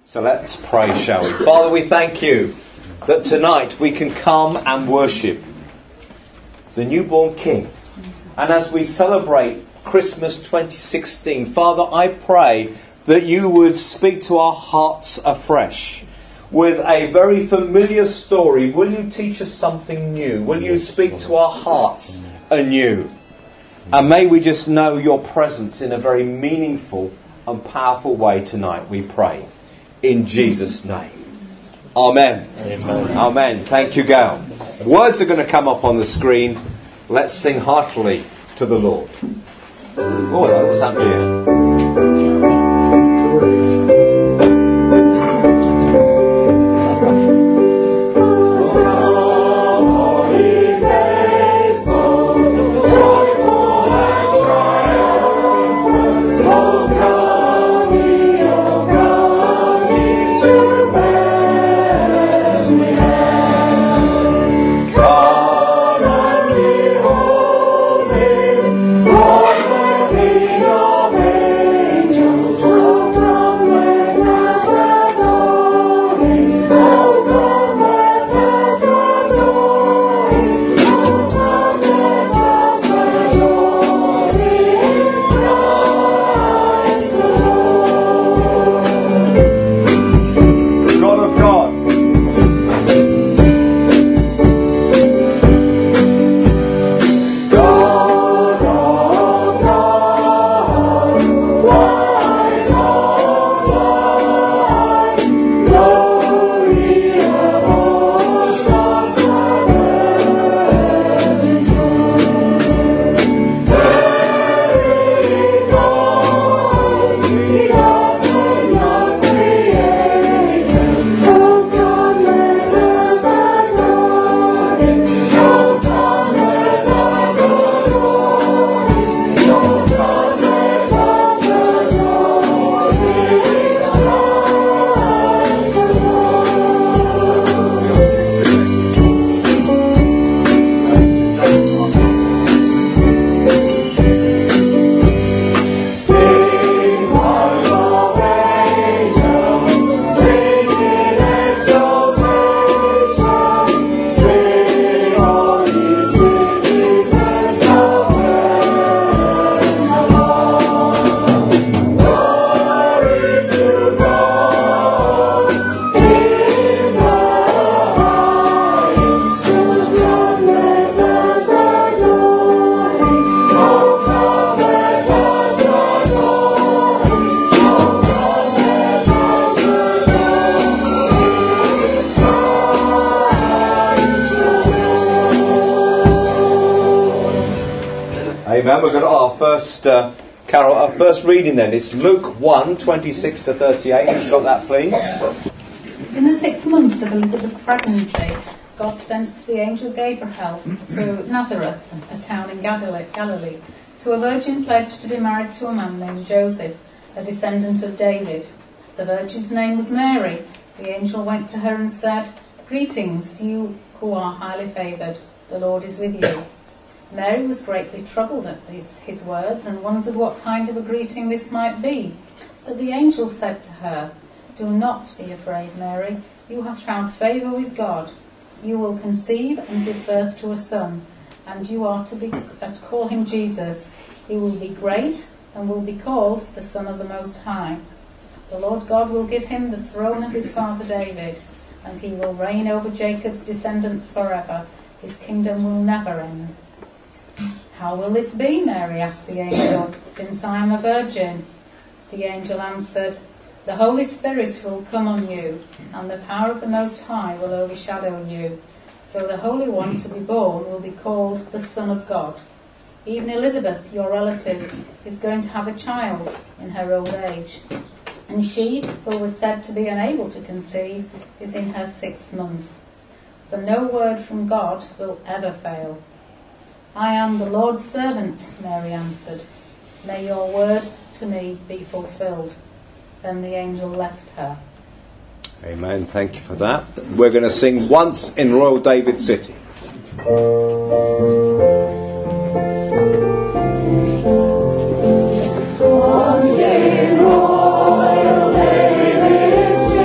So let's pray, shall we? Father, we thank you that tonight we can come and worship the newborn King. And as we celebrate Christmas 2016, Father, I pray that you would speak to our hearts afresh with a very familiar story. Will you teach us something new? Will you speak to our hearts anew? And may we just know your presence in a very meaningful and powerful way tonight, we pray. In Jesus' name. Amen. Amen. Amen. Thank you, Gail. Words are going to come up on the screen. Let's sing heartily to the Lord. Oh, that was that dear. Amen. We've got our first reading then. It's Luke 1, 26 to 38. Who's got that, please? In the 6 months of Elizabeth's pregnancy, God sent the angel Gabriel to Nazareth, a town in Galilee, to a virgin pledged to be married to a man named Joseph, a descendant of David. The virgin's name was Mary. The angel went to her and said, "Greetings, you who are highly favoured. The Lord is with you." Mary was greatly troubled at his words and wondered what kind of a greeting this might be. But the angel said to her, "Do not be afraid, Mary. You have found favour with God. You will conceive and give birth to a son, and you are to call him Jesus. He will be great and will be called the Son of the Most High. The Lord God will give him the throne of his father David, and he will reign over Jacob's descendants forever. His kingdom will never end." "How will this be?" Mary asked the angel, "since I am a virgin?" The angel answered, "The Holy Spirit will come on you, and the power of the Most High will overshadow you. So the Holy One to be born will be called the Son of God. Even Elizabeth, your relative, is going to have a child in her old age, and she, who was said to be unable to conceive, is in her 6th month. For no word from God will ever fail." "I am the Lord's servant," Mary answered. "May your word to me be fulfilled." Then the angel left her. Amen. Thank you for that. We're going to sing Once in Royal David City. Once in Royal David City.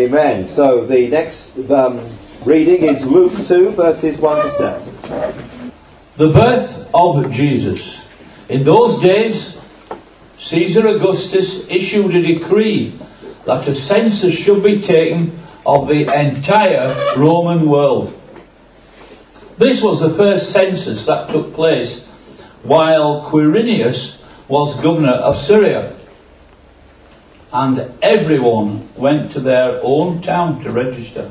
Amen. So the next reading is Luke 2, verses 1 to 7. The birth of Jesus. In those days, Caesar Augustus issued a decree that a census should be taken of the entire Roman world. This was the first census that took place while Quirinius was governor of Syria. And everyone went to their own town to register.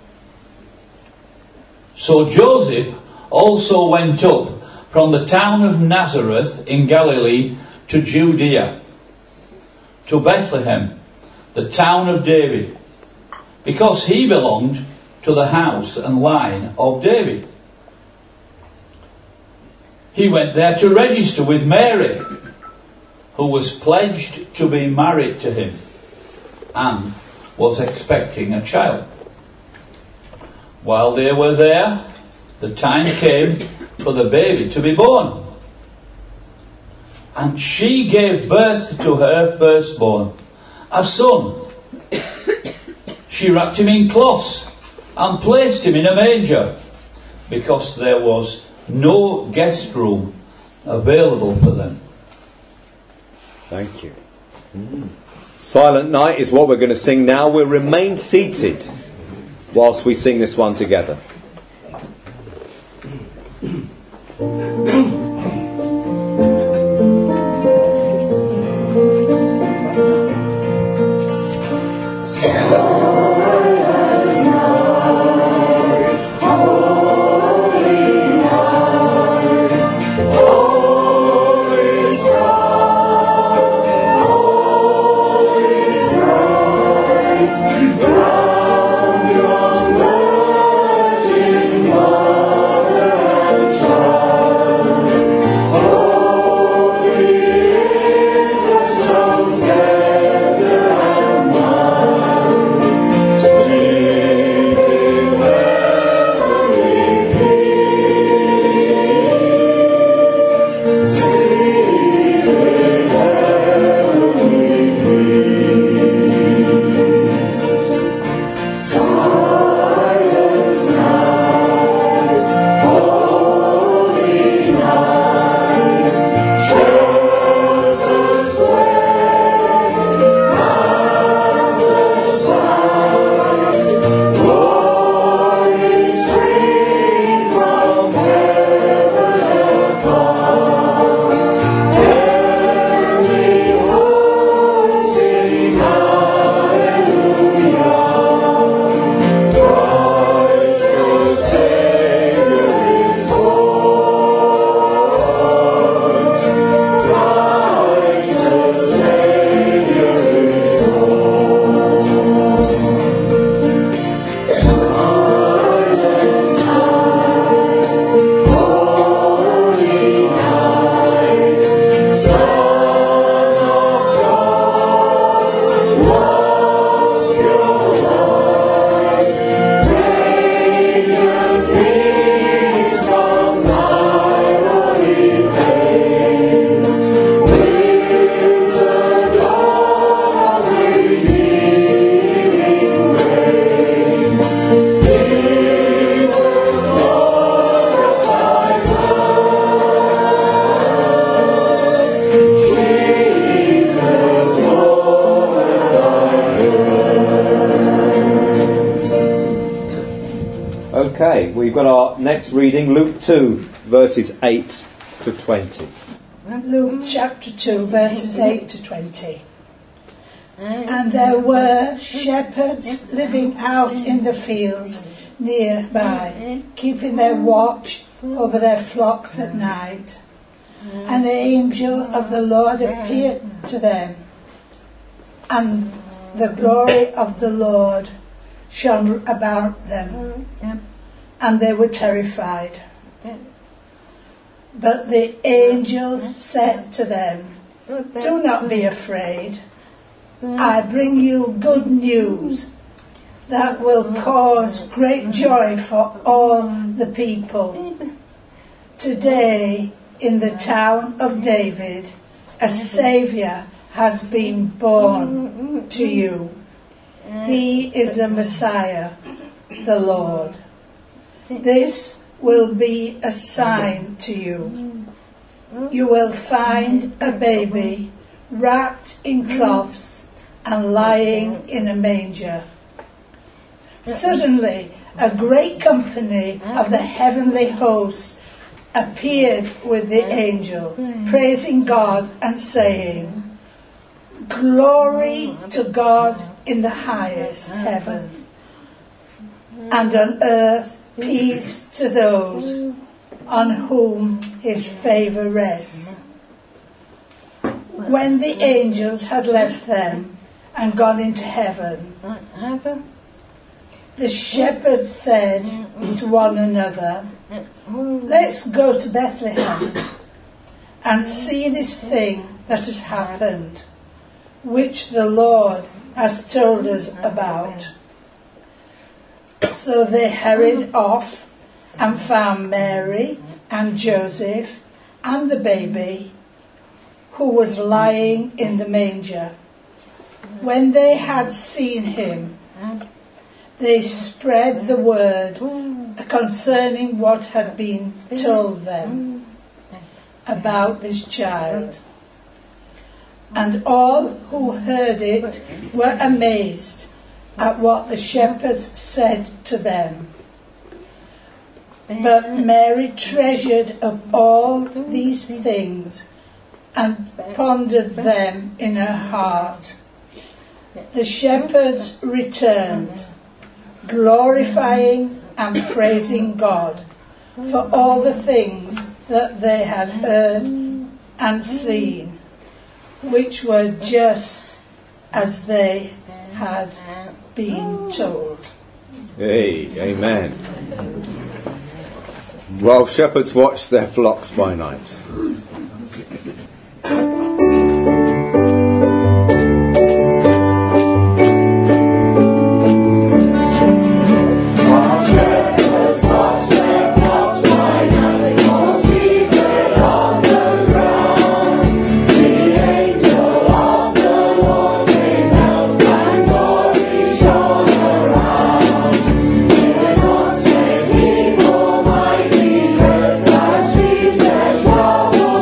So Joseph also went up from the town of Nazareth in Galilee to Judea, to Bethlehem, the town of David, because he belonged to the house and line of David. He went there to register with Mary, who was pledged to be married to him and was expecting a child. While they were there, the time came for the baby to be born. And she gave birth to her firstborn, a son. She wrapped him in cloths and placed him in a manger, because there was no guest room available for them. Thank you. Silent Night is what we're going to sing now. We'll remain seated whilst we sing this one together. Okay, we've got our next reading, Luke 2, verses 8 to 20. Luke chapter 2, verses 8 to 20. And there were shepherds living out in the fields nearby, keeping their watch over their flocks at night. An angel of the Lord appeared to them, and the glory of the Lord shone about them, and they were terrified. But the angel said to them, "Do not be afraid. I bring you good news that will cause great joy for all the people. Today, in the town of David, a Saviour has been born to you. He is the Messiah, the Lord. This will be a sign to you. You will find a baby wrapped in cloths and lying in a manger." Suddenly, a great company of the heavenly hosts appeared with the angel, praising God and saying, "Glory to God in the highest heaven, and on earth peace to those on whom his favour rests." When the angels had left them and gone into heaven, the shepherds said to one another, "Let's go to Bethlehem and see this thing that has happened, which the Lord has told us about." So they hurried off and found Mary and Joseph and the baby, who was lying in the manger. When they had seen him, they spread the word concerning what had been told them about this child. And all who heard it were amazed at what the shepherds said to them. But Mary treasured up all these things and pondered them in her heart. The shepherds returned, glorifying and praising God for all the things that they had heard and seen, which were just as they had been told. Hey, amen. Well, shepherds watch their flocks by night. Trouble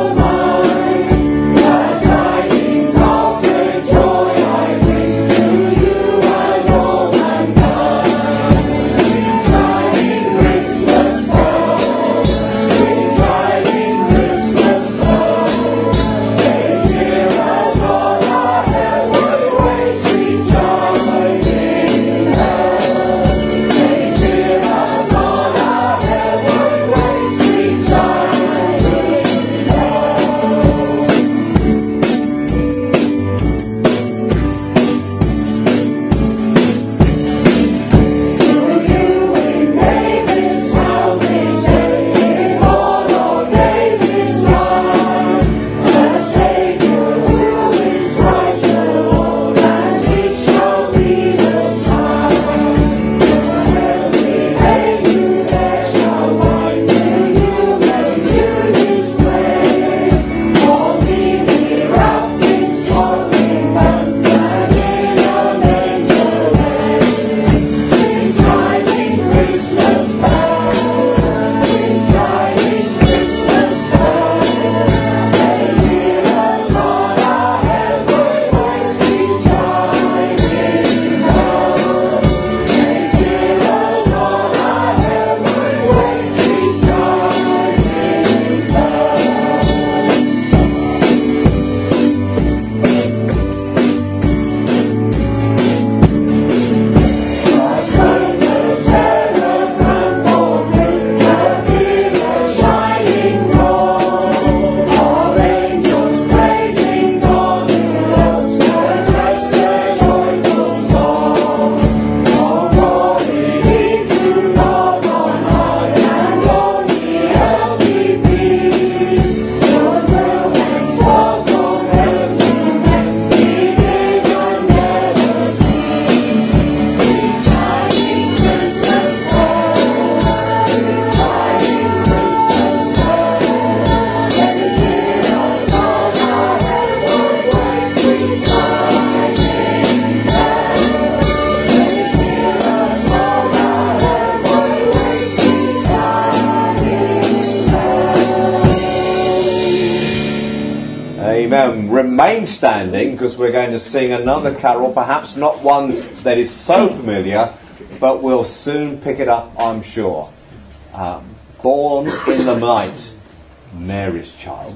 standing because we're going to sing another carol, perhaps not one that is so familiar, but we'll soon pick it up, I'm sure. Born in the Night, Mary's Child.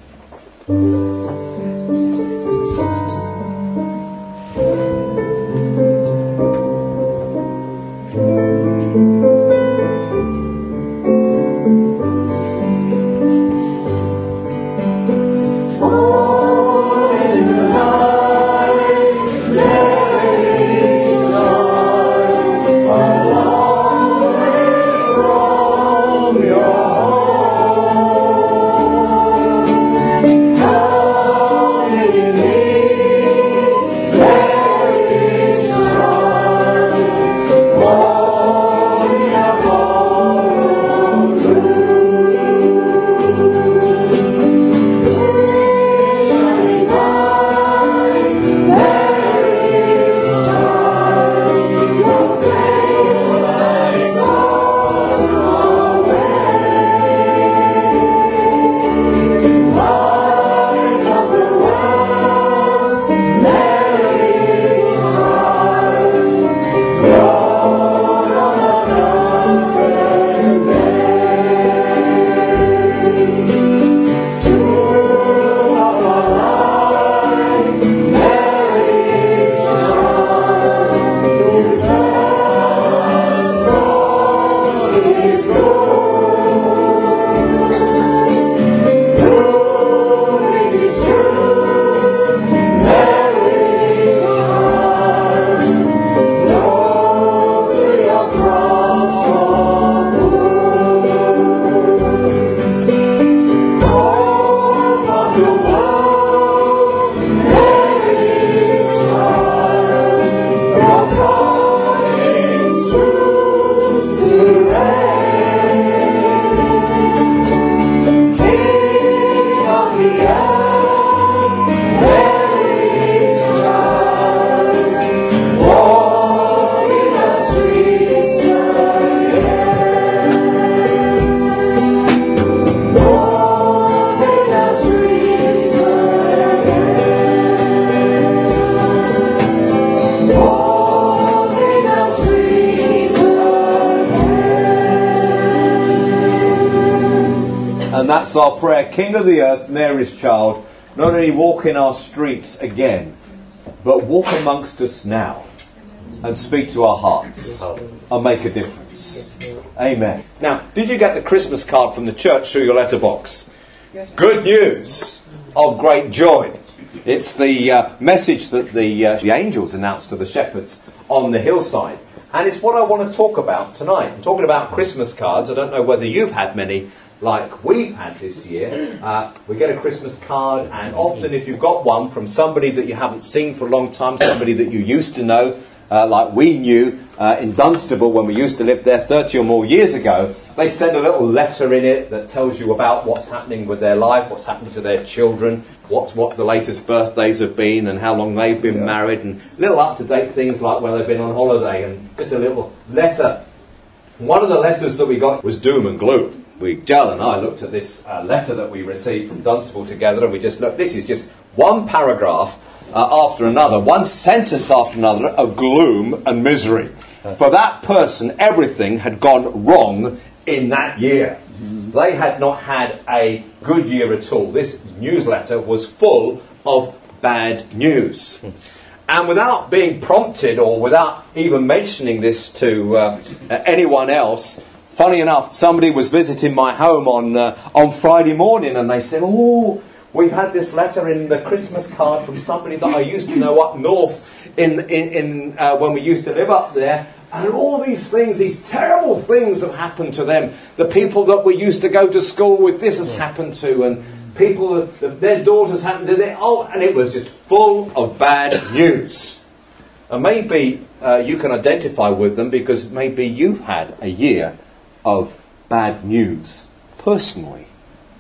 And that's our prayer. King of the earth, Mary's child, not only walk in our streets again, but walk amongst us now and speak to our hearts and make a difference. Amen. Now, did you get the Christmas card from the church through your letterbox? Good news of great joy. It's the message that the angels announced to the shepherds on the hillside. And it's what I want to talk about tonight. I'm talking about Christmas cards. I don't know whether you've had many like we've had this year. We get a Christmas card, and often if you've got one from somebody that you haven't seen for a long time, somebody that you used to know, like we knew in Dunstable when we used to live there 30 or more years ago, they send a little letter in it that tells you about what's happening with their life, what's happening to their children, what the latest birthdays have been and how long they've been married, and little up-to-date things like where they've been on holiday, and just a little letter. One of the letters that we got was doom and gloom. Dale and I looked at this letter that we received from Dunstable together, and we just looked. This is just one paragraph after another, one sentence after another of gloom and misery. For that person, everything had gone wrong in that year. They had not had a good year at all. This newsletter was full of bad news. And without being prompted or without even mentioning this to anyone else, funny enough, somebody was visiting my home on Friday morning, and they said, "Oh, we've had this letter in the Christmas card from somebody that I used to know up north in when we used to live up there. And all these things, these terrible things have happened to them. The people that we used to go to school with, this has happened to, and people, their daughters happened to them." Oh, and it was just full of bad news. And maybe you can identify with them because maybe you've had a year of bad news personally.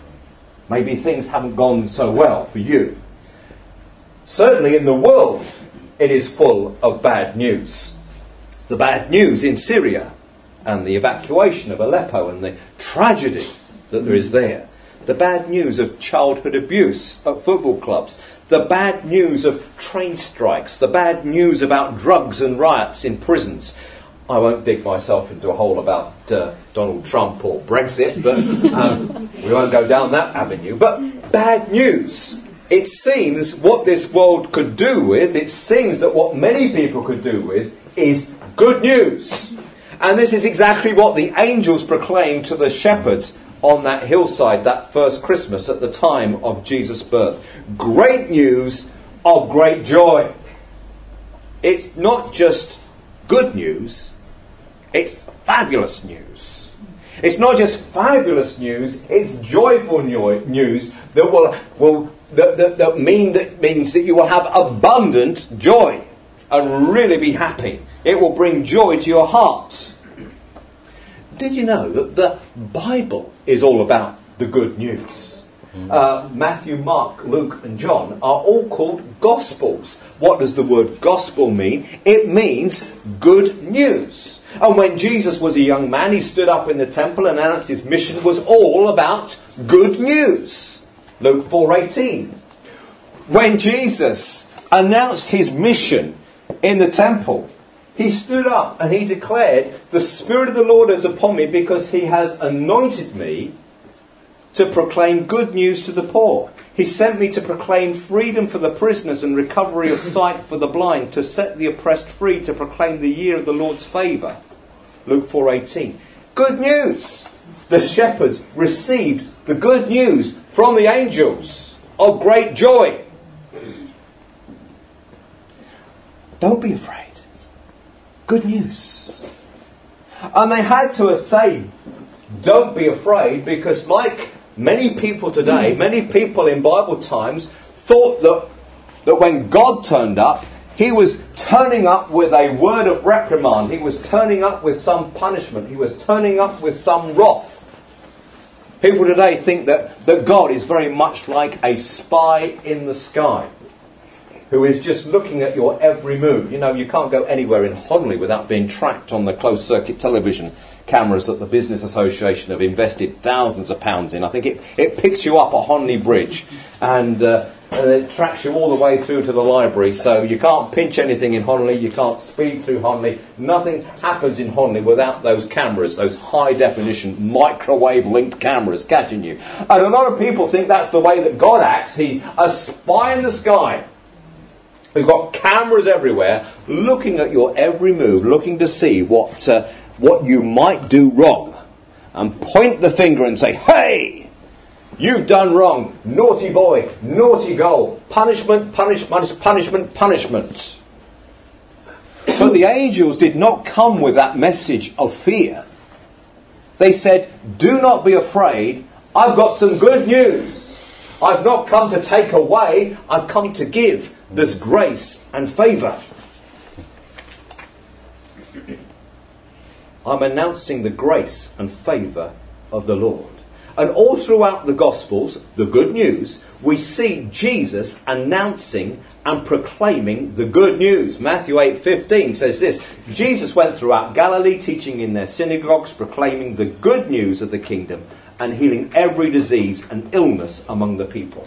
Maybe things haven't gone so well for you. Certainly in the world, it is full of bad news. The bad news in Syria and the evacuation of Aleppo and the tragedy that there is there. The bad news of childhood abuse at football clubs. the bad news of train strikes, the bad news about drugs and riots in prisons. I won't dig myself into a hole about Donald Trump or Brexit, but we won't go down that avenue. But bad news. It seems what this world could do with, it seems that what many people could do with, is good news. And this is exactly what the angels proclaimed to the shepherds on that hillside that first Christmas at the time of Jesus' birth. Great news of great joy. It's not just good news, it's fabulous news. It's not just fabulous news, it's joyful news that means that you will have abundant joy and really be happy. It will bring joy to your heart. Did you know that the Bible is all about the good news? Matthew, Mark, Luke and John are all called Gospels. What does the word gospel mean? It means good news. And when Jesus was a young man, he stood up in the temple and announced his mission was all about good news. Luke 4:18. When Jesus announced his mission in the temple, he stood up and he declared, "The Spirit of the Lord is upon me because he has anointed me to proclaim good news to the poor. He sent me to proclaim freedom for the prisoners and recovery of sight for the blind, to set the oppressed free, to proclaim the year of the Lord's favour." Luke 4:18. Good news. The shepherds received the good news from the angels of great joy. Don't be afraid. Good news. And they had to say, don't be afraid, because like many people today, many people in Bible times thought that when God turned up, he was turning up with a word of reprimand. He was turning up with some punishment. He was turning up with some wrath. People today think that God is very much like a spy in the sky, who is just looking at your every move. You know, you can't go anywhere in Honley without being tracked on the closed-circuit television cameras that the Business Association have invested thousands of pounds in. I think it picks you up at Honley Bridge and it tracks you all the way through to the library. So you can't pinch anything in Honley, you can't speed through Honley. Nothing happens in Honley without those cameras, those high-definition, microwave-linked cameras catching you. And a lot of people think that's the way that God acts. He's a spy in the sky. He's got cameras everywhere, looking at your every move, looking to see what you might do wrong, and point the finger and say, "Hey, you've done wrong. Naughty boy, naughty girl. Punishment, punishment, punishment, punishment." But the angels did not come with that message of fear. They said, "Do not be afraid. I've got some good news. I've not come to take away. I've come to give. There's grace and favour." I'm announcing the grace and favour of the Lord. And all throughout the Gospels, the good news, we see Jesus announcing and proclaiming the good news. Matthew 8:15 says this: Jesus went throughout Galilee, teaching in their synagogues, proclaiming the good news of the kingdom, and healing every disease and illness among the people.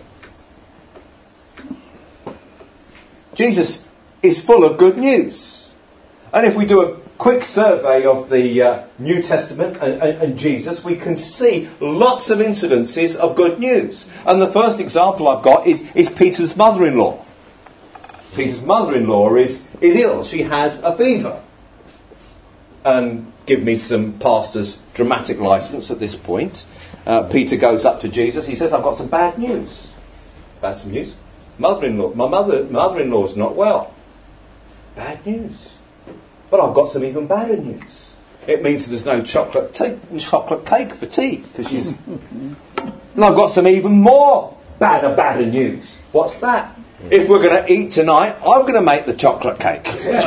Jesus is full of good news. And if we do a quick survey of the New Testament and Jesus, we can see lots of incidences of good news. And the first example I've got is Peter's mother-in-law. Peter's mother-in-law is ill. She has a fever. And give me some pastor's dramatic license at this point. Peter goes up to Jesus. He says, "I've got some bad news." Bad some news? Mother-in-law. My mother-in-law's not well. Bad news. But I've got some even badder news. It means there's no chocolate cake for tea, because she's. And I've got some even more badder news. What's that? If we're going to eat tonight, I'm going to make the chocolate cake.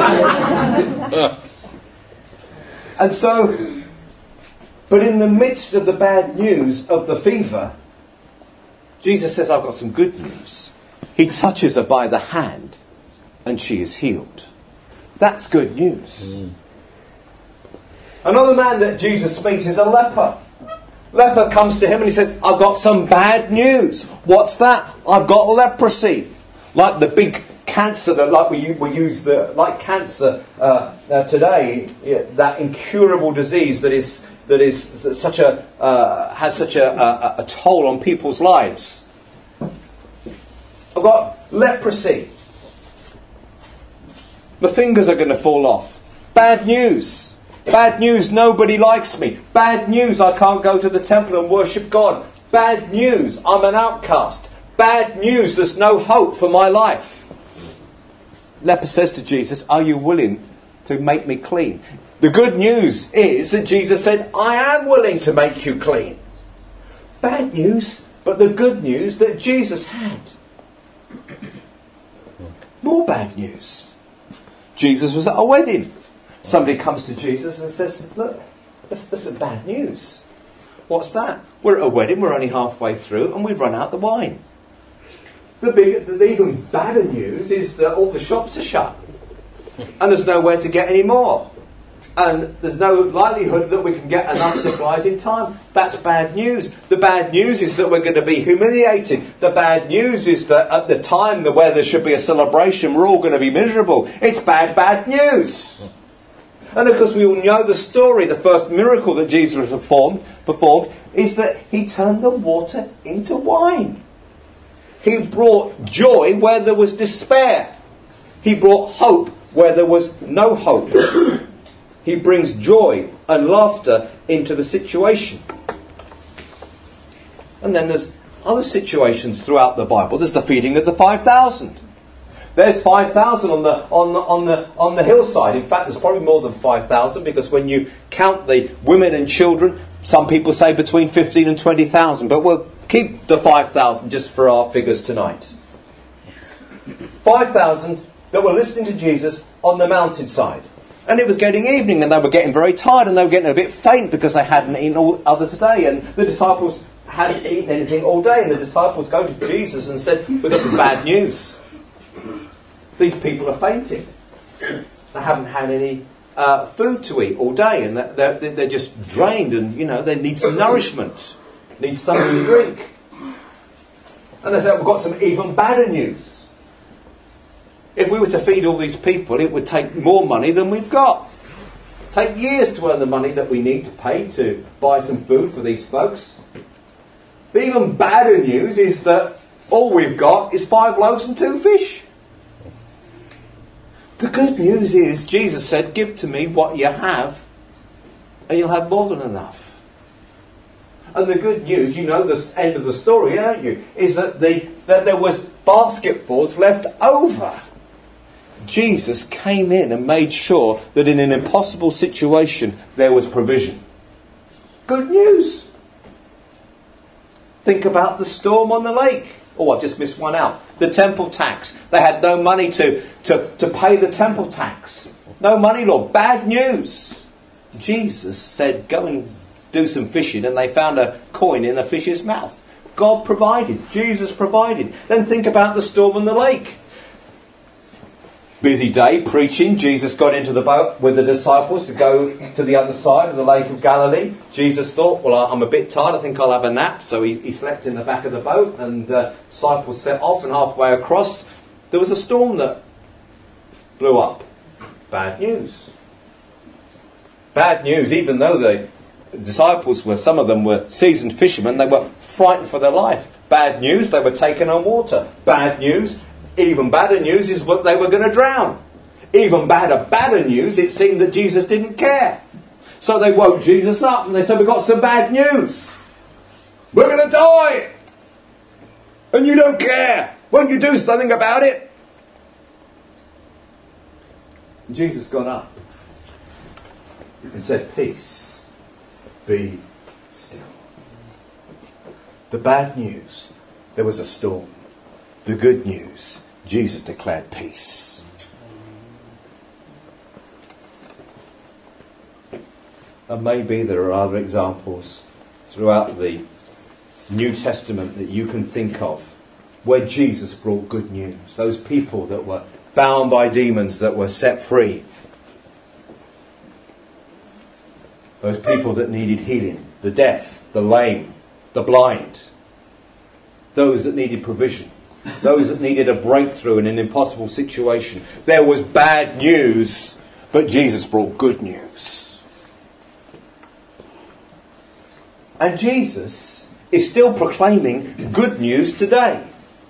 And so, but in the midst of the bad news of the fever, Jesus says, "I've got some good news." He touches her by the hand and she is healed. That's good news. Another man that Jesus meets is a leper. Leper comes to him and he says, "I've got some bad news." What's that? "I've got leprosy." like the big cancer that, like we use like cancer today, that incurable disease that is such a has such a toll on people's lives. I've got leprosy. My fingers are going to fall off. Bad news. Bad news, nobody likes me. Bad news, I can't go to the temple and worship God. Bad news, I'm an outcast. Bad news, there's no hope for my life. Leper says to Jesus, are you willing to make me clean? The good news is that Jesus said, I am willing to make you clean. Bad news, but the good news that Jesus had. More bad news. Jesus was at a wedding. Somebody comes to Jesus and says, look, that's a bad news. What's that? We're at a wedding, we're only halfway through, and we've run out the wine. The even badder news is that all the shops are shut. And there's nowhere to get any more. And there's no likelihood that we can get enough supplies in time. That's bad news. The bad news is that we're going to be humiliated. The bad news is that at the time where there should be a celebration, we're all going to be miserable. It's bad news. And of course we all know the story. The first miracle that Jesus performed is that he turned the water into wine. He brought joy where there was despair. He brought hope where there was no hope. He brings joy and laughter into the situation. And then there's other situations throughout the Bible. There's the feeding of the 5,000. There's 5,000 on the hillside. In fact, there's probably more than 5,000, because when you count the women and children, some people say between 15 and 20,000. But we'll keep the 5,000 just for our figures tonight. 5,000 that were listening to Jesus on the mountainside. And it was getting evening, and they were getting very tired, and they were getting a bit faint because they hadn't eaten all other today. And the disciples hadn't eaten anything all day. And the disciples go to Jesus and said, we've got some bad news. These people are fainting. They haven't had any food to eat all day, and they're just drained, and they need some nourishment, need something to drink. And they said, we've got some even badder news. If we were to feed all these people, it would take more money than we've got. Take years to earn the money that we need to pay to buy some food for these folks. The even badder news is that all we've got is 5 loaves and 2 fish. The good news is, Jesus said, give to me what you have, and you'll have more than enough. And the good news, you know the end of the story, don't you? Is that there was basketfuls left over. Jesus came in and made sure that in an impossible situation there was provision. Good news. Think about the storm on the lake. Oh, I just missed one out. The temple tax. They had no money to pay the temple tax. No money, Lord. Bad news. Jesus said, go and do some fishing, and they found a coin in a fish's mouth. God provided. Jesus provided. Then think about the storm on the lake. Busy day, preaching. Jesus got into the boat with the disciples to go to the other side of the Lake of Galilee. Jesus thought, well, I'm a bit tired, I think I'll have a nap. So he slept in the back of the boat, and disciples set off, and halfway across there was a storm that blew up. Bad news. Bad news, even though the disciples some of them were seasoned fishermen, they were frightened for their life. Bad news, they were taken on water. Bad news, even badder news is what they were going to drown. Even badder news, it seemed that Jesus didn't care. So they woke Jesus up and they said, we've got some bad news. We're going to die. And you don't care. Won't you do something about it? And Jesus got up and said, peace, be still. The bad news, there was a storm. The good news, Jesus declared peace. And maybe there are other examples throughout the New Testament that you can think of where Jesus brought good news. Those people that were bound by demons that were set free. Those people that needed healing. The deaf, the lame, the blind. Those that needed provision. those that needed a breakthrough in an impossible situation. There was bad news, but Jesus brought good news. And Jesus is still proclaiming good news today.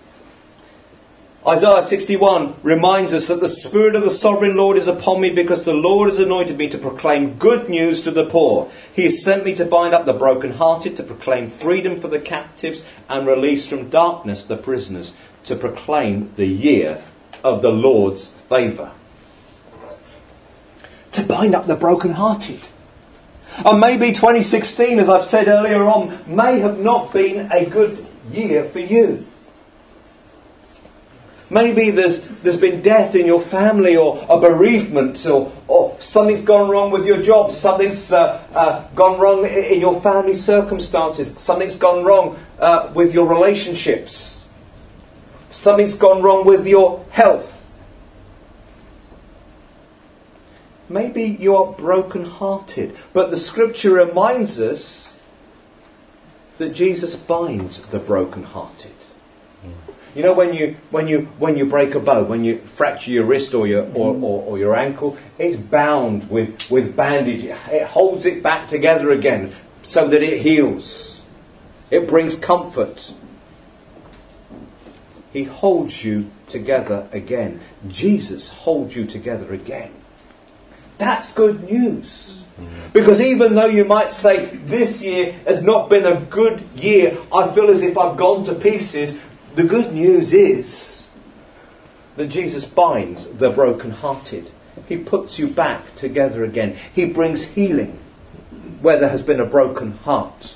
Isaiah 61 reminds us that the Spirit of the Sovereign Lord is upon me because the Lord has anointed me to proclaim good news to the poor. He has sent me to bind up the brokenhearted, to proclaim freedom for the captives and release from darkness the prisoners, to proclaim the year of the Lord's favour. To bind up the brokenhearted. And maybe 2016, as I've said earlier on, may have not been a good year for you. Maybe there's been death in your family, or a bereavement, or something's gone wrong with your job, something's gone wrong in your family circumstances, something's gone wrong with your relationships, something's gone wrong with your health. Maybe you are broken-hearted, but the Scripture reminds us that Jesus binds the broken-hearted. You know, when you break a bone, when you fracture your wrist or your ankle, it's bound with bandage. It holds it back together again so that it heals. It brings comfort. He holds you together again. Jesus holds you together again. That's good news. Because even though you might say, this year has not been a good year, I feel as if I've gone to pieces, the good news is that Jesus binds the brokenhearted. He puts you back together again. He brings healing where there has been a broken heart.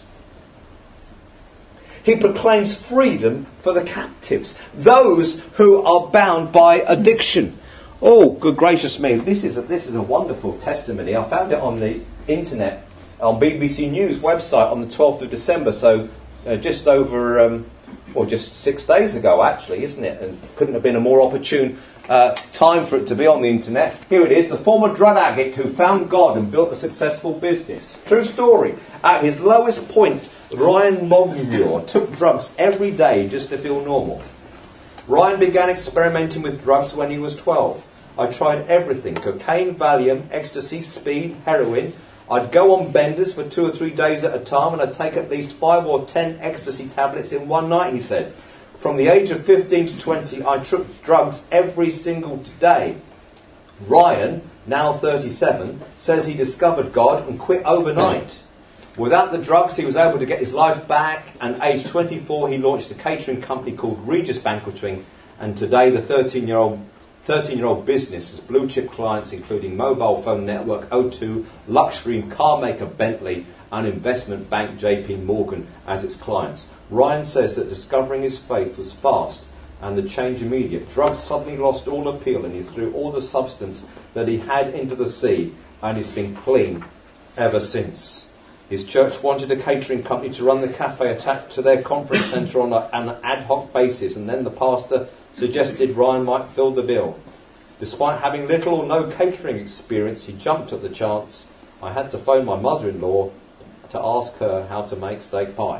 He proclaims freedom for the captives, those who are bound by addiction. Oh, good gracious me, this is a wonderful testimony. I found it on the internet, on BBC News website on the 12th of December, so just over... just 6 days ago, actually, isn't it? And couldn't have been a more opportune time for it to be on the internet. Here it is, the former drug addict who found God and built a successful business. True story. At his lowest point, Ryan Mogmure took drugs every day just to feel normal. Ryan began experimenting with drugs when he was 12. I tried everything: cocaine, Valium, ecstasy, speed, heroin. I'd go on benders for 2 or 3 days at a time, and I'd take at least 5 or 10 ecstasy tablets in one night, he said. From the age of 15 to 20, I took drugs every single day. Ryan, now 37, says he discovered God and quit overnight. Without the drugs, he was able to get his life back, and aged 24, he launched a catering company called Regis Banqueting, and today the 13-year-old business has blue-chip clients including mobile phone network O2, luxury car maker Bentley, and investment bank JP Morgan as its clients. Ryan says that discovering his faith was fast and the change immediate. Drugs suddenly lost all appeal, and he threw all the substance that he had into the sea, and he's been clean ever since. His church wanted a catering company to run the cafe attached to their conference centre on an ad hoc basis, and then the pastor suggested Ryan might fill the bill. Despite having little or no catering experience, he jumped at the chance. I had to phone my mother-in-law to ask her how to make steak pie.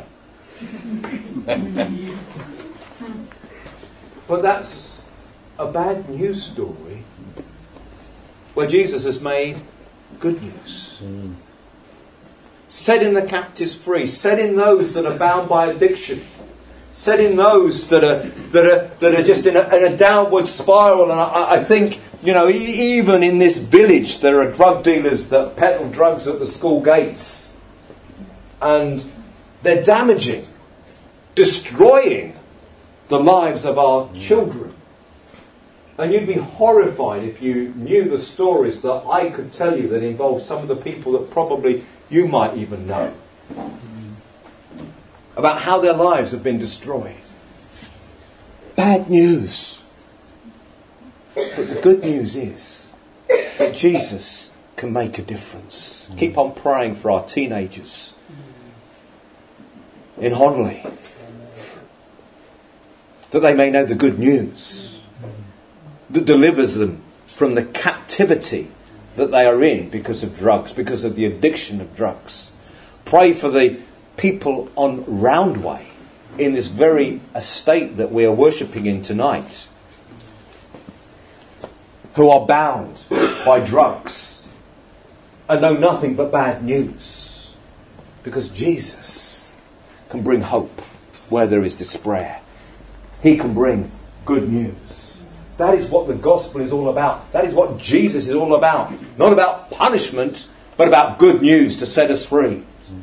But that's a bad news story where Jesus has made good news. Setting the captives free, setting those that are bound by addiction, setting those that are just in a downward spiral. And I think, you know, even in this village there are drug dealers that peddle drugs at the school gates, and they're damaging, destroying the lives of our children. And you'd be horrified if you knew the stories that I could tell you that involve some of the people that probably you might even know, about how their lives have been destroyed. Bad news. But the good news is that Jesus can make a difference. Keep on praying for our teenagers in Honolulu, that they may know the good news that delivers them from the captivity that they are in because of drugs, because of the addiction of drugs. Pray for the people on Roundway in this very estate that we are worshipping in tonight, who are bound by drugs and know nothing but bad news. Because Jesus can bring hope where there is despair. He can bring good news. That is what the gospel is all about. That is what Jesus is all about. Not about punishment, but about good news to set us free.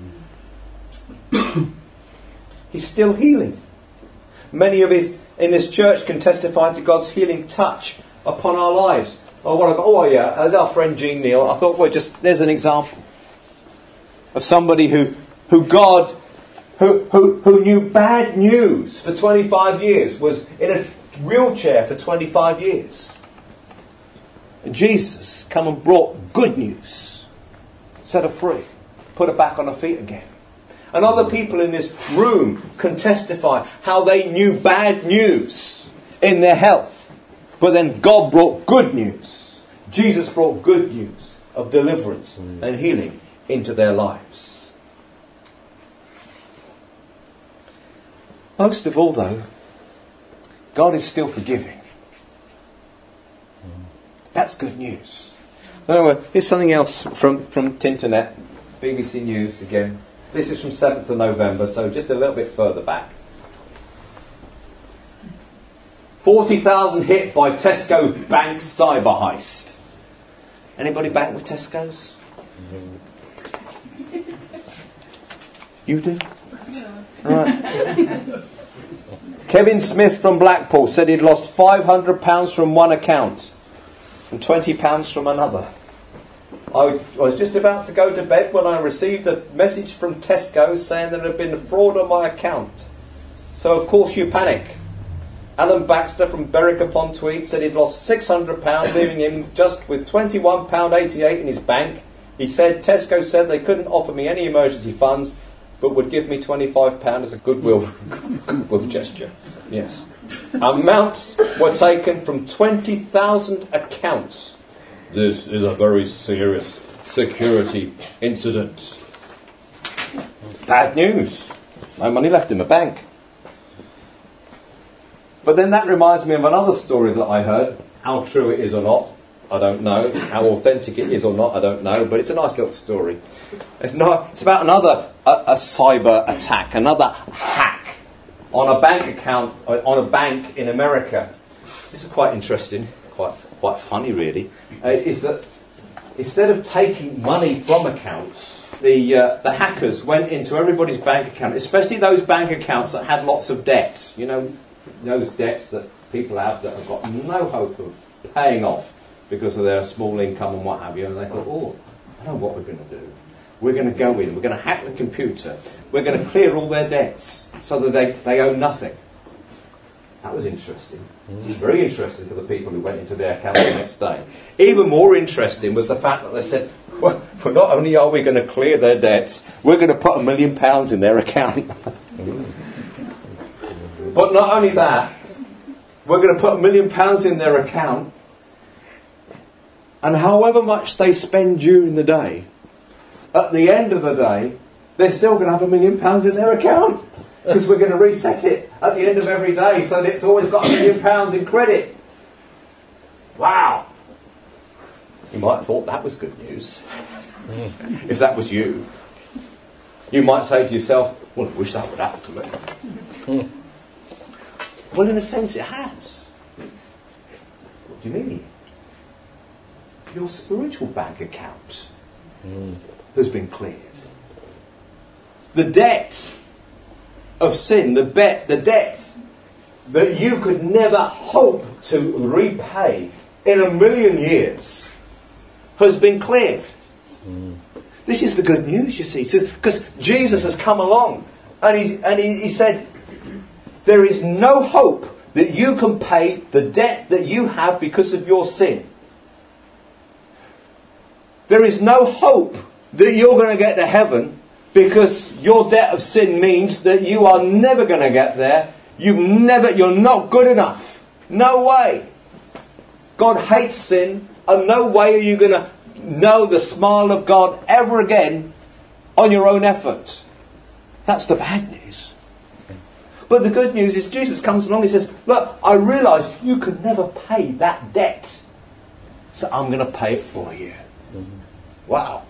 He's still healing. Many of us in this church can testify to God's healing touch upon our lives. As our friend Jean Neal, I thought, there's an example of somebody who knew bad news for 25 years, was in a wheelchair for 25 years. And Jesus come and brought good news, set her free, put her back on her feet again. And other people in this room can testify how they knew bad news in their health, but then God brought good news. Jesus brought good news of deliverance and healing into their lives. Most of all, though, God is still forgiving. That's good news. Anyway, here's something else from Tinternet, BBC News again. This is from 7th of November, so just a little bit further back. 40,000 hit by Tesco bank cyber heist. Anybody bank with Tesco's? You do? Right. Kevin Smith from Blackpool said he'd lost £500 from one account and £20 from another. I was just about to go to bed when I received a message from Tesco saying that there had been a fraud on my account. So of course you panic. Alan Baxter from Berwick-upon-Tweed said he'd lost £600, leaving him just with £21.88 in his bank. He said Tesco said they couldn't offer me any emergency funds, but would give me £25 as a goodwill gesture. Yes. Amounts were taken from 20,000 accounts. This is a very serious security incident. Bad news. No money left in the bank. But then that reminds me of another story that I heard. How true it is or not, I don't know. How authentic it is or not, I don't know. But it's a nice little story. It's about another a cyber attack, another hack on a bank account, on a bank in America. This is quite interesting, quite funny really. Is that instead of taking money from accounts, the hackers went into everybody's bank account, especially those bank accounts that had lots of debt. You know, those debts that people have that have got no hope of paying off because of their small income and what have you. And they thought, I know what we're going to do. We're going to go in, we're going to hack the computer, we're going to clear all their debts so that they owe nothing. That was interesting. It was very interesting for the people who went into their account the next day. Even more interesting was the fact that they said, well, not only are we going to clear their debts, we're going to put £1 million in their account. But not only that, we're going to put £1 million in their account, and however much they spend during the day, at the end of the day, they're still going to have £1 million in their account. Because we're going to reset it at the end of every day so that it's always got £1 million in credit. Wow. You might have thought that was good news. If that was you. You might say to yourself, well, I wish that would happen to me. Well, in a sense, it has. What do you mean? Your spiritual bank account has been cleared. The debt of sin, the debt that you could never hope to repay in 1,000,000 years has been cleared. This is the good news, you see, because Jesus has come along and he said, there is no hope that you can pay the debt that you have because of your sin. There is no hope that you're going to get to heaven because your debt of sin means that you are never going to get there. You're not good enough. No way. God hates sin, and no way are you going to know the smile of God ever again on your own effort. That's the bad news. But the good news is Jesus comes along and says, look, I realise you could never pay that debt. So I'm going to pay it for you. Wow.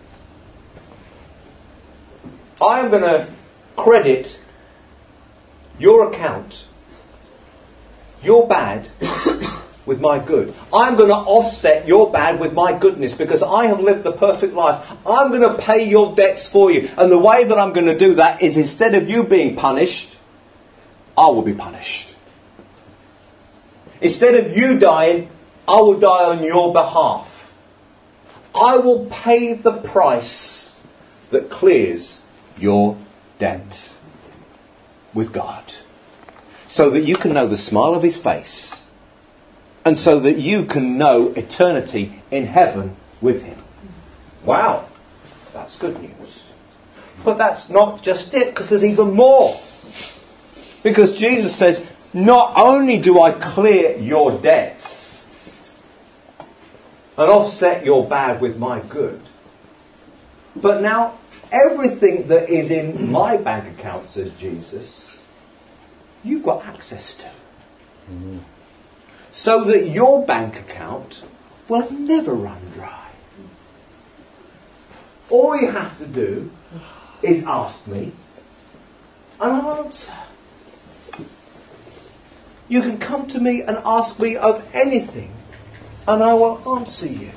I'm going to credit your account, your bad, with my good. I'm going to offset your bad with my goodness because I have lived the perfect life. I'm going to pay your debts for you. And the way that I'm going to do that is instead of you being punished, I will be punished. Instead of you dying, I will die on your behalf. I will pay the price that clears your debt with God. So that you can know the smile of his face. And so that you can know eternity in heaven with him. Wow. That's good news. But that's not just it, because there's even more. Because Jesus says, not only do I clear your debts and offset your bad with my good, but now everything that is in my bank account, says Jesus, you've got access to. Mm-hmm. So that your bank account will never run dry. All you have to do is ask me and I'll answer. You can come to me and ask me of anything and I will answer you.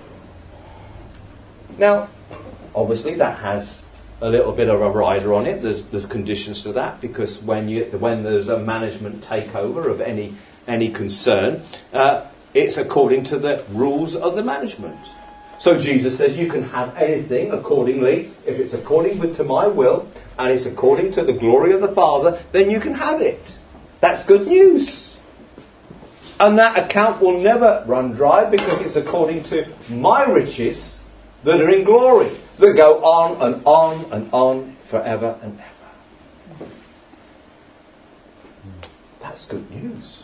Now, obviously that has a little bit of a rider on it. There's conditions to that, because when there's a management takeover of any concern, it's according to the rules of the management. So Jesus says you can have anything accordingly. If it's according to my will and it's according to the glory of the Father, then you can have it. That's good news. And that account will never run dry because it's according to my riches that are in glory, that go on and on and on forever and ever. That's good news.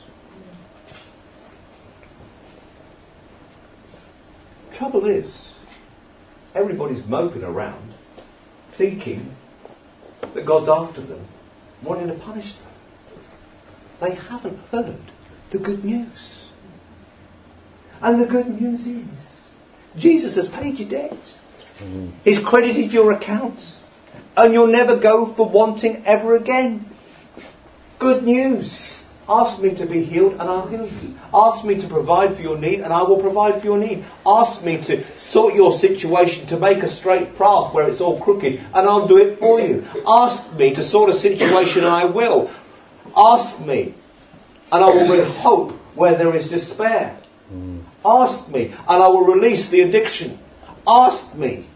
Trouble is, everybody's moping around thinking that God's after them, wanting to punish them. They haven't heard the good news. And the good news is, Jesus has paid your debt. He's credited your accounts. And you'll never go for wanting ever again. Good news. Ask me to be healed and I'll heal you. Ask me to provide for your need and I will provide for your need. Ask me to sort your situation, to make a straight path where it's all crooked, and I'll do it for you. Ask me to sort a situation and I will. Ask me and I will bring hope where there is despair. Ask me and I will release the addiction. Ask me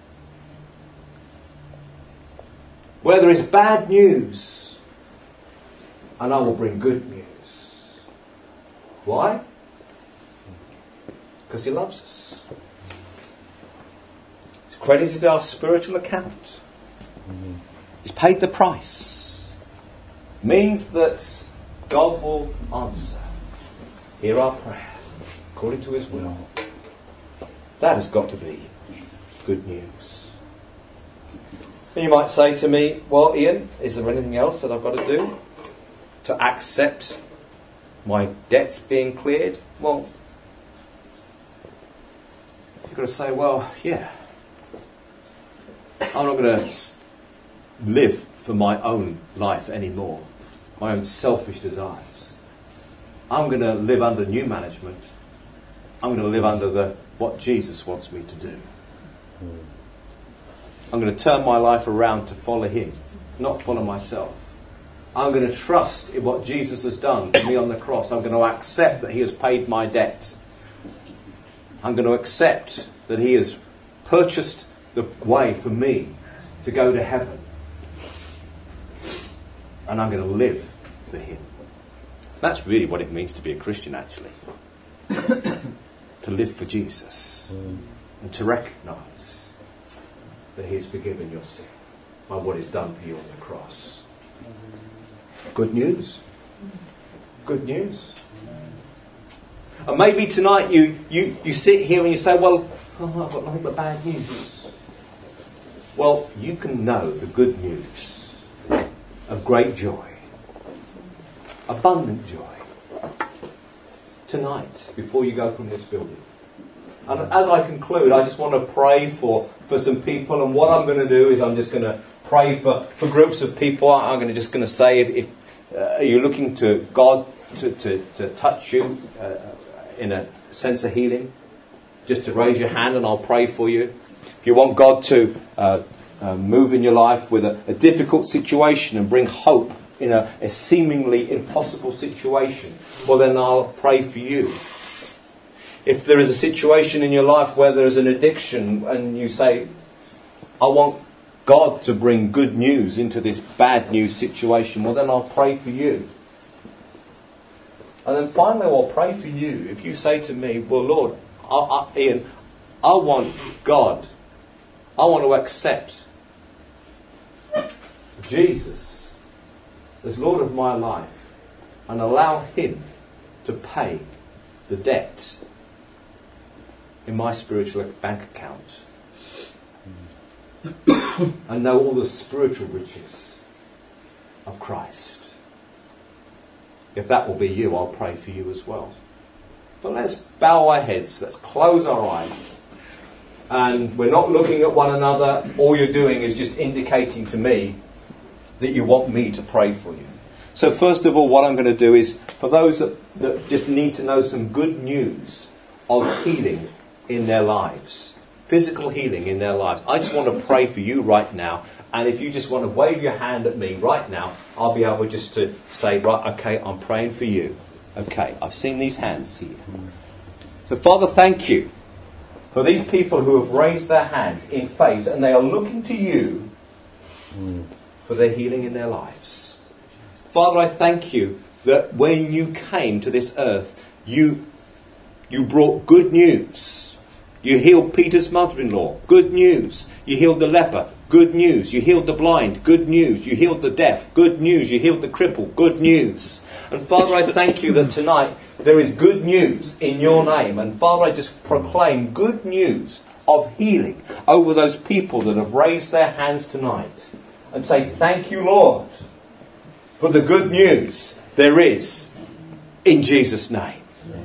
where there is bad news, and I will bring good news. Why? Because he loves us. He's credited our spiritual account. He's paid the price. Means that God will answer. Hear our prayer according to his will. That has got to be good news. You might say to me, well, Ian, is there anything else that I've got to do to accept my debts being cleared? Well, you've got to say, well, yeah. I'm not going to live for my own life anymore, my own selfish desires. I'm going to live under new management. I'm going to live under what Jesus wants me to do. I'm going to turn my life around to follow him, not follow myself. I'm going to trust in what Jesus has done for me on the cross. I'm going to accept that he has paid my debt. I'm going to accept that he has purchased the way for me to go to heaven. And I'm going to live for him. That's really what it means to be a Christian, actually. To live for Jesus. And to recognise that he's forgiven your sin by what he's done for you on the cross. Good news. Good news. And maybe tonight you sit here and you say, well, I've got nothing but bad news. Well, you can know the good news of great joy abundant joy tonight before you go from this building. And as I conclude, I just want to pray for some people. And what I'm going to do is I'm just going to pray for groups of people. I'm just going to say, if are you looking to God to touch you in a sense of healing, just to raise your hand and I'll pray for you. If you want God to move in your life with a difficult situation and bring hope in a seemingly impossible situation, well then I'll pray for you. If there is a situation in your life where there is an addiction and you say, I want God to bring good news into this bad news situation, well then I'll pray for you. And then finally I'll pray for you. If you say to me, well Lord, Ian, I want God, I want to accept Jesus as Lord of my life and allow Him to pay the debt in my spiritual bank account and know all the spiritual riches of Christ. If that will be you, I'll pray for you as well. But let's bow our heads, let's close our eyes, and we're not looking at one another. All you're doing is just indicating to me that you want me to pray for you. So first of all, what I'm going to do is, for those that just need to know some good news of healing in their lives, physical healing in their lives, I just want to pray for you right now. And if you just want to wave your hand at me right now, I'll be able just to say, right, okay, I'm praying for you. Okay, I've seen these hands here. So Father, thank you for these people who have raised their hands in faith and they are looking to you for their healing in their lives. Father, I thank you that when you came to this earth, you brought good news. You healed Peter's mother-in-law. Good news. You healed the leper. Good news. You healed the blind. Good news. You healed the deaf. Good news. You healed the cripple. Good news. And Father, I thank you that tonight there is good news in your name. And Father, I just proclaim good news of healing over those people that have raised their hands tonight. And say, thank you, Lord, for the good news there is in Jesus' name.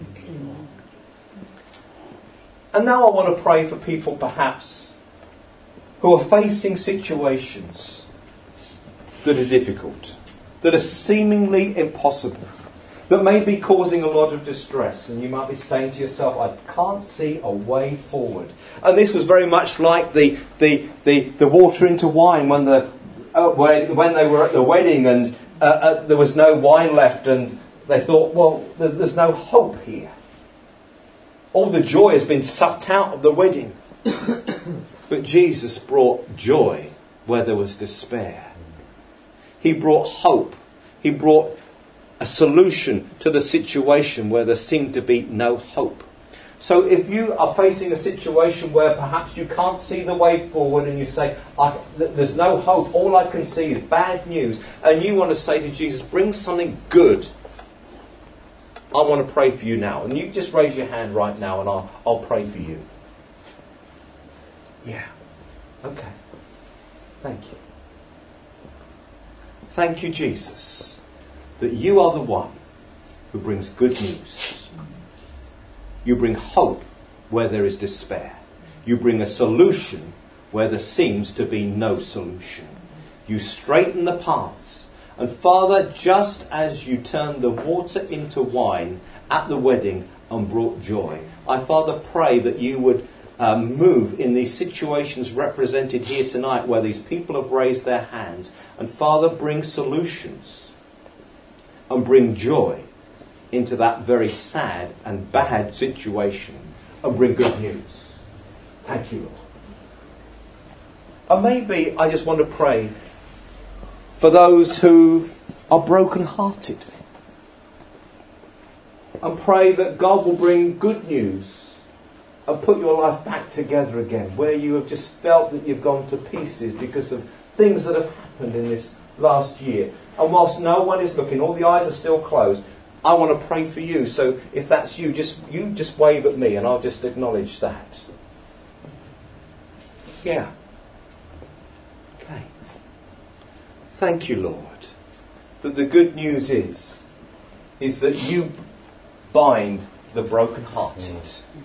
And now I want to pray for people perhaps who are facing situations that are difficult, that are seemingly impossible, that may be causing a lot of distress. And you might be saying to yourself, I can't see a way forward. And this was very much like the water into wine when they were at the wedding and there was no wine left and they thought, well, there's no hope here. All the joy has been sucked out of the wedding. But Jesus brought joy where there was despair. He brought hope. He brought a solution to the situation where there seemed to be no hope. So if you are facing a situation where perhaps you can't see the way forward and you say, there's no hope, all I can see is bad news, and you want to say to Jesus, bring something good, I want to pray for you now. And you just raise your hand right now and I'll pray for you. Yeah. Okay. Thank you. Thank you, Jesus, that you are the one who brings good news. You bring hope where there is despair. You bring a solution where there seems to be no solution. You straighten the paths. And Father, just as you turned the water into wine at the wedding and brought joy, I, Father, pray that you would move in these situations represented here tonight where these people have raised their hands. And Father, bring solutions and bring joy into that very sad and bad situation and bring good news. Thank you, Lord. And maybe I just want to pray for those who are broken-hearted. And pray that God will bring good news and put your life back together again, where you have just felt that you've gone to pieces because of things that have happened in this last year. And whilst no one is looking, all the eyes are still closed, I want to pray for you. So if that's you just wave at me and I'll just acknowledge that. Yeah. Okay. Thank you, Lord, that the good news is is that you bind the brokenhearted.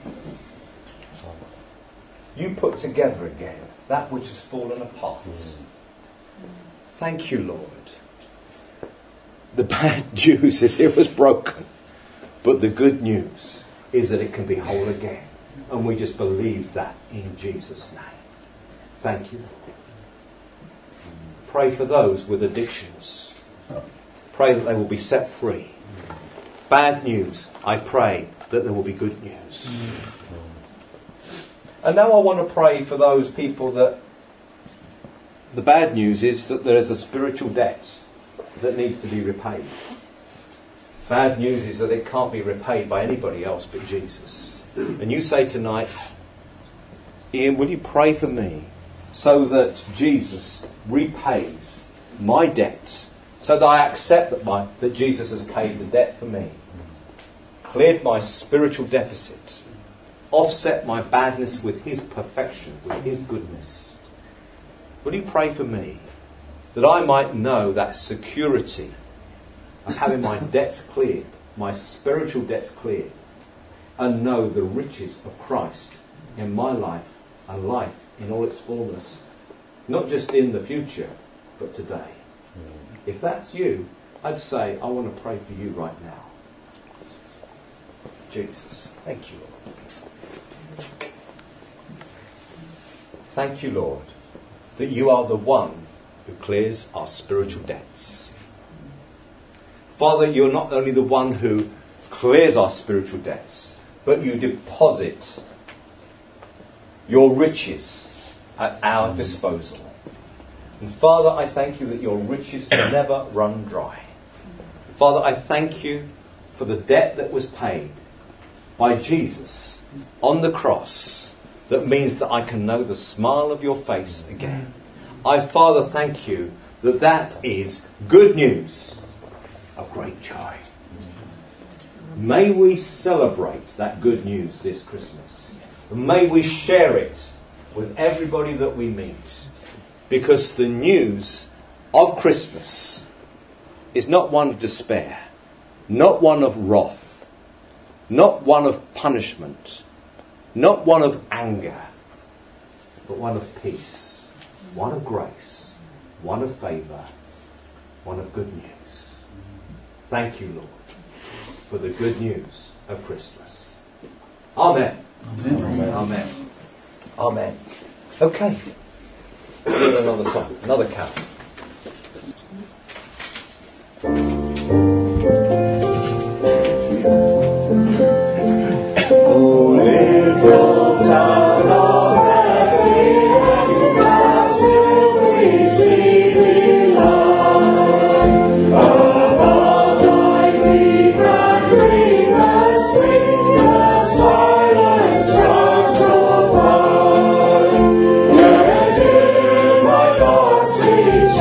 You put together again that which has fallen apart. Thank you, Lord. The bad news is it was broken, but the good news is that it can be whole again. And we just believe that in Jesus' name. Thank you. Pray for those with addictions. Pray that they will be set free. Bad news, I pray that there will be good news. And now I want to pray for those people that the bad news is that there is a spiritual debt that needs to be repaid. Bad news is that it can't be repaid by anybody else but Jesus. And you say tonight, Ian, will you pray for me so that Jesus repays my debt, so that I accept that Jesus has paid the debt for me, cleared my spiritual deficit, offset my badness with his perfection, with his goodness. Will you pray for me that I might know that security of having my debts cleared, my spiritual debts cleared, and know the riches of Christ in my life and life in all its fullness, not just in the future, but today. If that's you, I'd say, I want to pray for you right now. Jesus, thank you, Lord. Thank you, Lord, that you are the one who clears our spiritual debts. Father, you're not only the one who clears our spiritual debts, but you deposit your riches at our disposal. And Father, I thank you that your riches never run dry. Father, I thank you for the debt that was paid by Jesus on the cross, that means that I can know the smile of your face again. I, Father, thank you that that is good news of great joy. May we celebrate that good news this Christmas. May we share it with everybody that we meet. Because the news of Christmas is not one of despair, not one of wrath, not one of punishment, not one of anger, but one of peace, one of grace, one of favour, one of good news. Thank you, Lord, for the good news of Christmas. Amen. Amen. Amen. Amen. Okay. We'll do another song, another carol. Oh, little town of Bethlehem, how still we see thee lie. Above thy deep and dreamless sleep, the silent stars go by. Where did my thoughts reach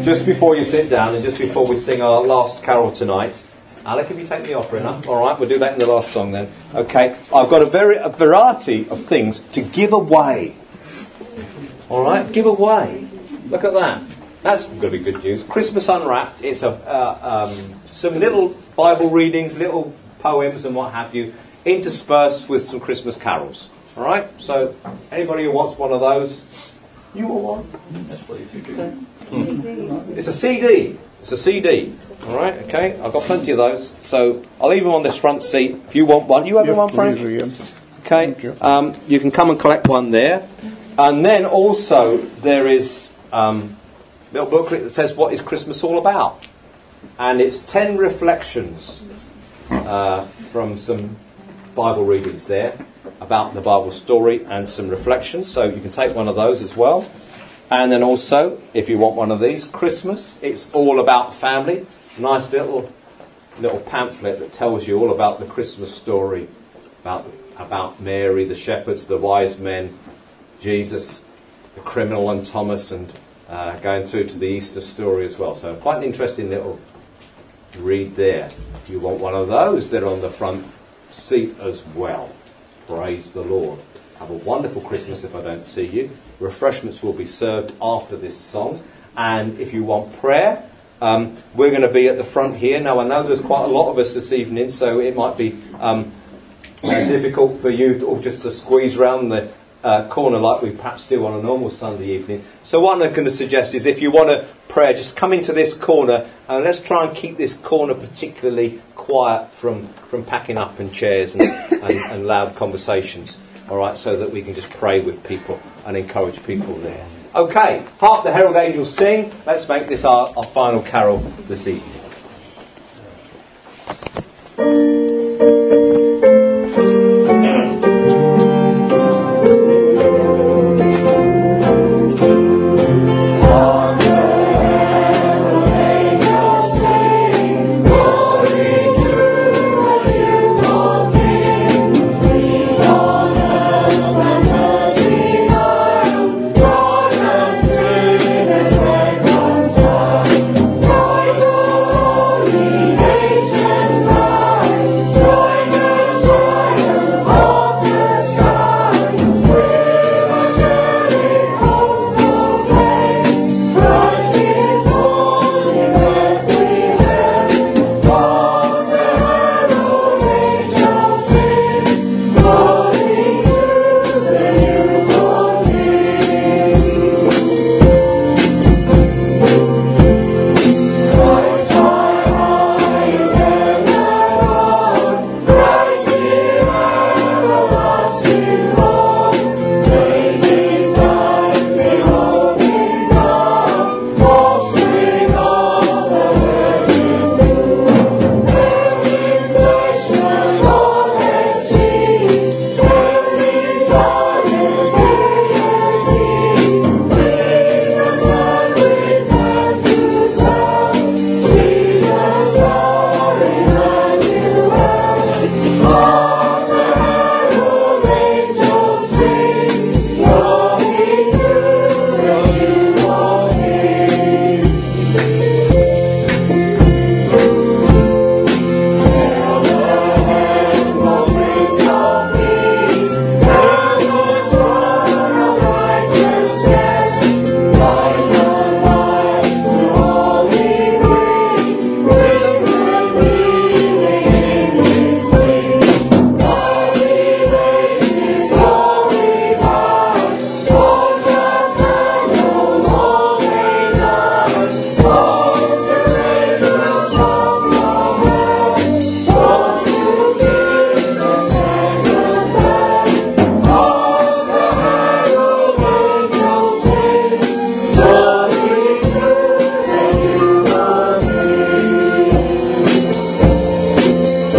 just before you sit down and just before we sing our last carol tonight, Alec, if you take the offering up. All right, we'll do that in the last song then. Okay, I've got a variety of things to give away. All right, give away. Look at that. That's going to be good news. Christmas Unwrapped. It's some little Bible readings, little poems and what have you, interspersed with some Christmas carols. All right, so anybody who wants one of those, you want one? It's a CD. It's a CD. All right, okay. I've got plenty of those. So I'll leave them on this front seat. If you want one, you have one, Frank? Okay. You can come and collect one there. And then also there is a little booklet that says what is Christmas all about. And it's 10 reflections from some Bible readings there about the Bible story and some reflections. So you can take one of those as well. And then also, if you want one of these, Christmas, it's all about family. Nice little pamphlet that tells you all about the Christmas story, about Mary, the shepherds, the wise men, Jesus, the criminal and Thomas, and going through to the Easter story as well. So quite an interesting little read there. If you want one of those, they're on the front seat as well. Praise the Lord. Have a wonderful Christmas if I don't see you. Refreshments will be served after this song. And if you want prayer, we're going to be at the front here. Now, I know there's quite a lot of us this evening, so it might be difficult for you all just to squeeze round the corner like we perhaps do on a normal Sunday evening. So what I'm going to suggest is if you want a prayer, just come into this corner and let's try and keep this corner particularly quiet from packing up and chairs and loud conversations. All right, so that we can just pray with people and encourage people there. Okay, Hark the Herald Angels Sing. Let's make this our final carol this evening.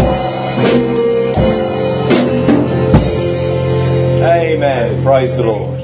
Praise the Lord.